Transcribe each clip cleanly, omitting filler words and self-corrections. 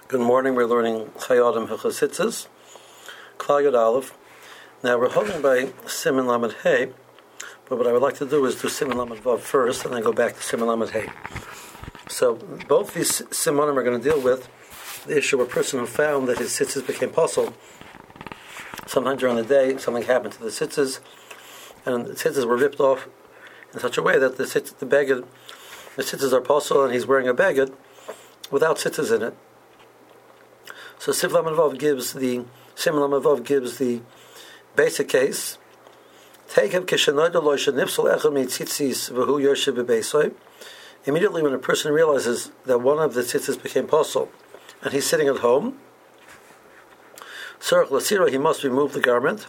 Good morning. We're learning Chayodim Hechasitzes, Klal Yod Aleph. Now we're holding by Siman Lamed Hey, but what I would like to do is do Siman Lamed Vav first, and then go back to Siman Lamed Hey. So both these Simanim are going to deal with the issue of a person who found that his tzitzis became puzzle. Sometime during the day, something happened to the tzitzis, and the tzitzis were ripped off in such a way that the tzitzis are puzzle, and he's wearing a beged without tzitzis in it. So Siman Lamed Vav gives the basic case. Immediately when a person realizes that one of the tzitzis became puzzle, and he's sitting at home, he must remove the garment.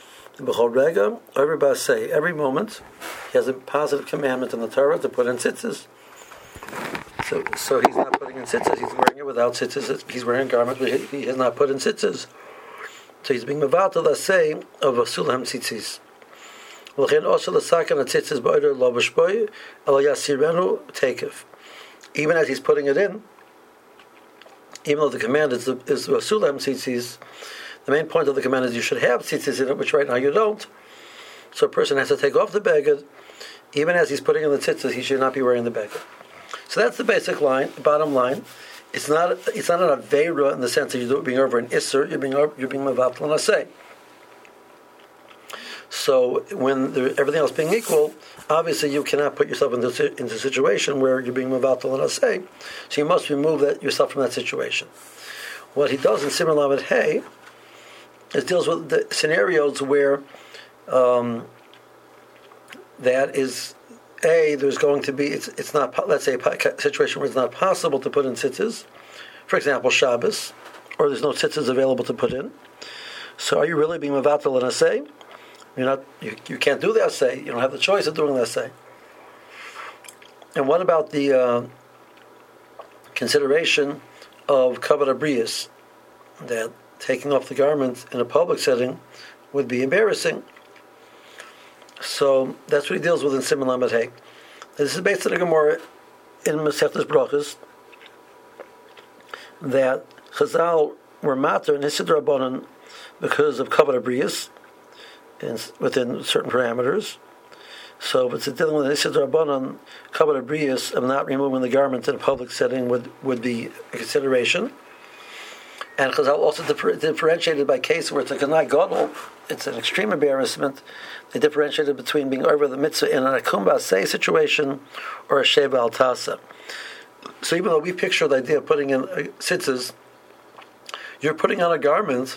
Every moment he has a positive commandment in the Torah to put in tzitzis. So he's not putting in tzitzis, he's wearing it without tzitzis. He's wearing a garment but he has not put in tzitzis. So he's being mevatel asay of a sulam tzitzis. Even as he's putting it in, even though the command is sulam tzitzis, the main point of the command is you should have tzitzis in it, which right now you don't. So a person has to take off the beged. Even as he's putting in the tzitzis, he should not be wearing the beged. So that's the basic line, bottom line. It's not an aveira in the sense that you're being over an isser, you're being mevatel and asay. So when everything else being equal, obviously you cannot put yourself into a situation where you're being mevatel and asay. So you must remove yourself from that situation. What he does in Siman Lamed Hey is deals with the scenarios where that is. There's going to be, it's not, let's say, a situation where it's not possible to put in tzitzis. For example, Shabbos, or there's no tzitzis available to put in. So are you really being mevatel and asay? You can't do the asay. You don't have the choice of doing the asay. And what about the consideration of kavod habriyos, that taking off the garment in a public setting would be embarrassing? So that's what he deals with in Siman Lamed Hey. This is based on the Gemara in Masechtas Brachos that Chazal were matter in Hesed Rabbanan because of kavod habriyos within certain parameters. So if it's dealing with Hesed Rabbanan, kavod habriyos of not removing the garment in a public setting would be a consideration. And Chazal also differentiated by case where it's a Ganai Gadol, it's an extreme embarrassment. They differentiated between being over the mitzvah in an Akum B'aseh situation or a Sheva Al Tasa. So even though we picture the idea of putting in tzitzis, you're putting on a garment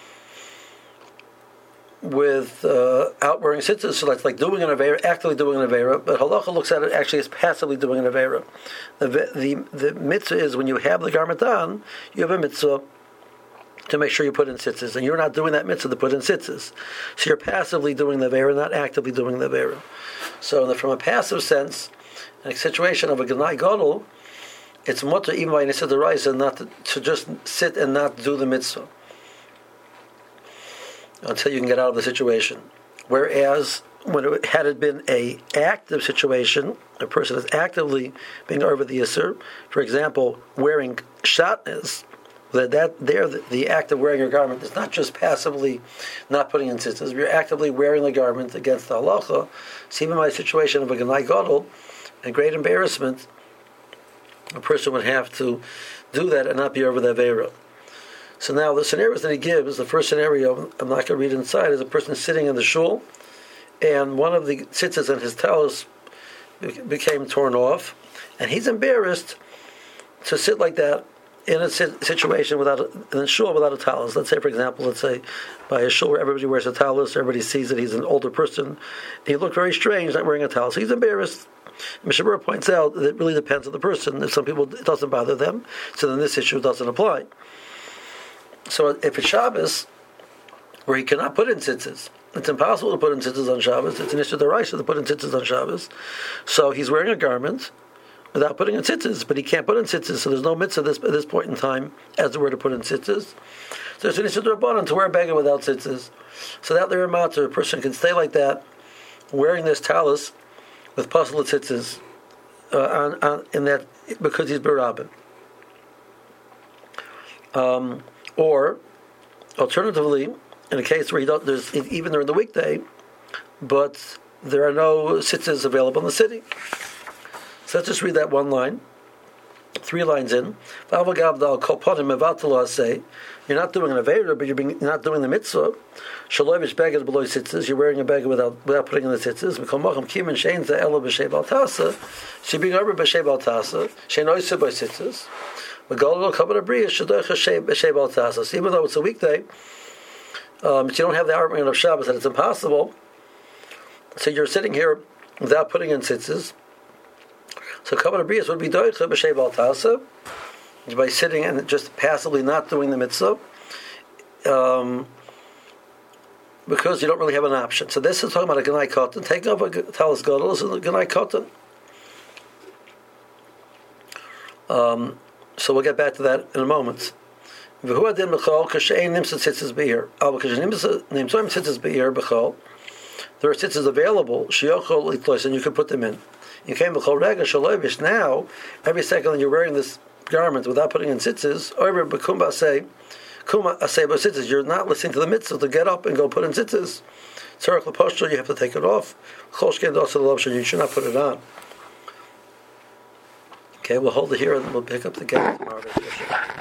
with out wearing tzitzis, so that's like doing an Aveira, actively doing an Aveira, but Halacha looks at it actually as passively doing an Aveira. The mitzvah is when you have the garment on, you have a mitzvah to make sure you put in tzitzis, and you're not doing that mitzvah to put in tzitzis. So you're passively doing the Aveira, not actively doing the Aveira. So from a passive sense, in a situation of a Ganai Gadol, it's mutter even by Nisa D'Oraisa not to just sit and not do the mitzvah until you can get out of the situation. Whereas had it been a active situation, a person is actively being over the Yisr, for example, wearing shatnez, the act of wearing your garment is not just passively not putting in tzitzis. You're actively wearing the garment against the halacha. So even by a situation of a Ganai Gadol, a great embarrassment, a person would have to do that and not be over the Aveira. So now the scenarios that he gives, the first scenario, I'm not going to read inside, is a person sitting in the shul, and one of the tzitzis in his talus became torn off, and he's embarrassed to sit like that in a situation in a shul without a talus. Let's say, for example, by a shul where everybody wears a talus, everybody sees that he's an older person. He looked very strange not wearing a talus. He's embarrassed. Mishabur points out that it really depends on the person. If some people, it doesn't bother them, so then this issue doesn't apply. So if it's Shabbos, where he cannot put in tzitzis, it's impossible to put in tzitzis on Shabbos. It's an issue d'oraisa to put in tzitzis on Shabbos. So he's wearing a garment without putting in tzitzis, but he can't put in tzitzis, so there's no mitzvah at this point in time as it were to put in tzitzis. So it's an issue d'Rabbanan to wear a beged without tzitzis. So that there matter, a person can stay like that, wearing this talus with puzzle tzitzis in that because he's berabin. Or alternatively, in a case where there's even during the weekday, but there are no tzitzis available in the city. So let's just read that one line. 3 lines in. You're not doing an Avera, but you're not doing the mitzvah. Shalovish beggar below tzitzis. You're wearing a beggar without putting in the tzitzis. So you're being over b'shei bal tasa. Shein oiseh by tzitzis. So even though it's a weekday, but you don't have the argument of Shabbos that it's impossible. So you're sitting here without putting in tzitzis. So Kabbalah Brias would be doicha b'shei bal tasa, by sitting and just passively not doing the mitzvah, because you don't really have an option. So this is talking about a Ganai Kotan. Taking off a Talis Gadol is a Ganai Kotan. So we'll get back to that in a moment. There are tzitzis available, and you can put them in. You came now, every second you're wearing this garment without putting in tzitzis, you're not listening to the mitzvah to get up and go put in tzitzis. You have to take it off. You should not put it on. Okay, we'll hold it here and we'll pick up the game tomorrow.